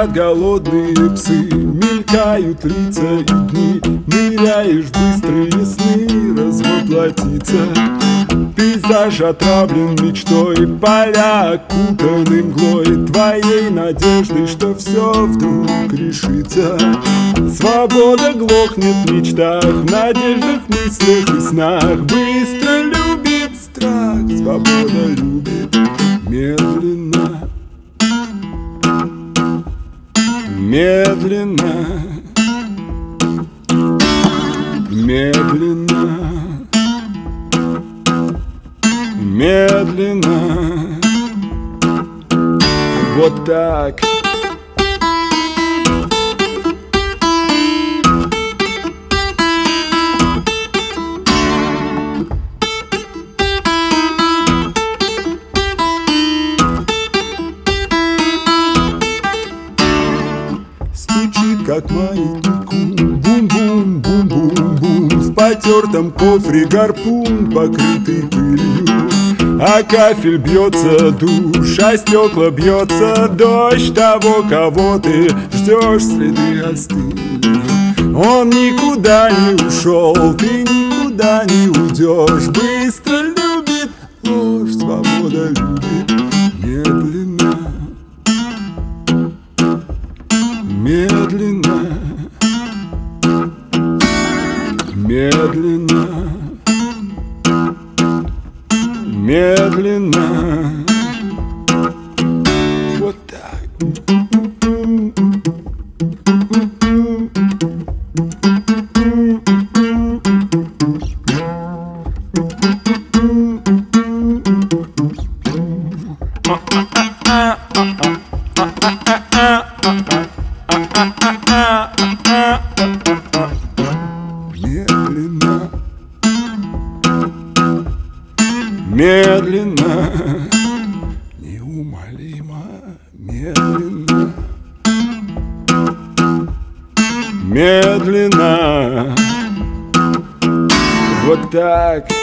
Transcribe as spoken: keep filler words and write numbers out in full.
Спят голодные псы, мелькают лица и дни, ныряешь в быстрые сны, развоплотиться. Пейзаж отравлен мечтой, поля окутаны мглой, твоей надеждой, что все вдруг решится. Свобода глохнет в мечтах, в надеждах, мыслях и снах. Быстро любит страх, свобода любит медленно. Медленно, медленно, медленно, вот так. Стучит, как маятнику, бум-бум-бум-бум-бум. В потертом кофре гарпун, покрытый пылью. А кафель бьется душ, а стекла бьется дождь. Того, кого ты ждешь, следы остыли. Он никуда не ушел, ты никуда не уйдешь. Быстро любит ложь, свобода любит медленно. Медленно, медленно, медленно, вот так. Медленно, медленно, неумолимо, медленно, медленно, вот так.